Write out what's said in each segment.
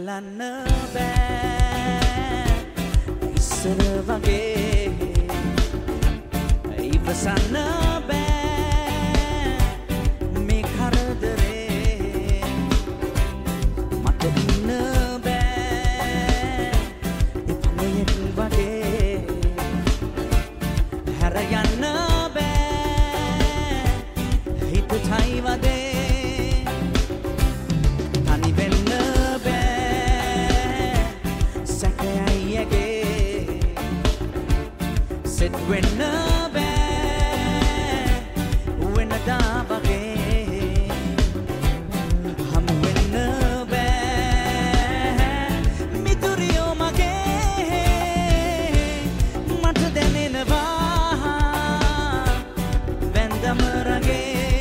බලන්න බෑ ඉස්සර වගේ ඉවසන්න බෑ මේ කරදරේ මට ඉන්න බෑ ඉපමයෙක් වගේ හැර යන්න බෑ හිත ඡයි වදේ when be when da bage hum when be mituriyo mage mata denenawa vendam rage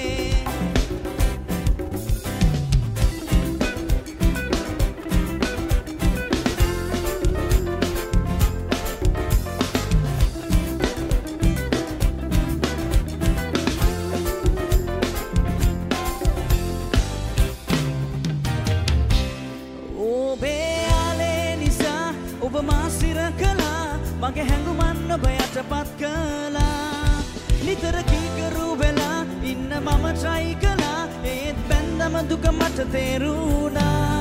මගේ හැඟුමන් ඔබ යටපත් කළා නිතර කීකරු වෙලා ඉන්න මම try කළා ඒත් බැන්දම දුක මට තේරුණා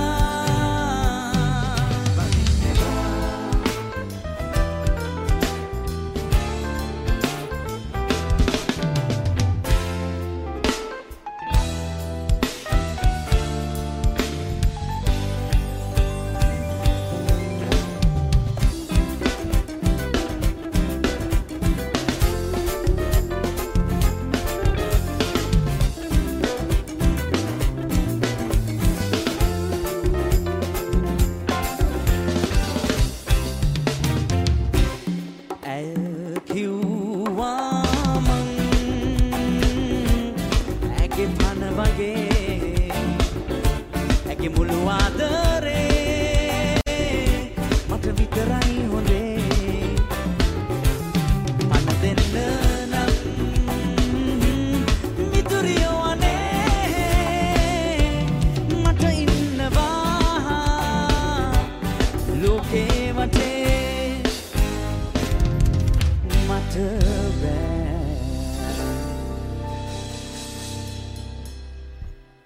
to rest.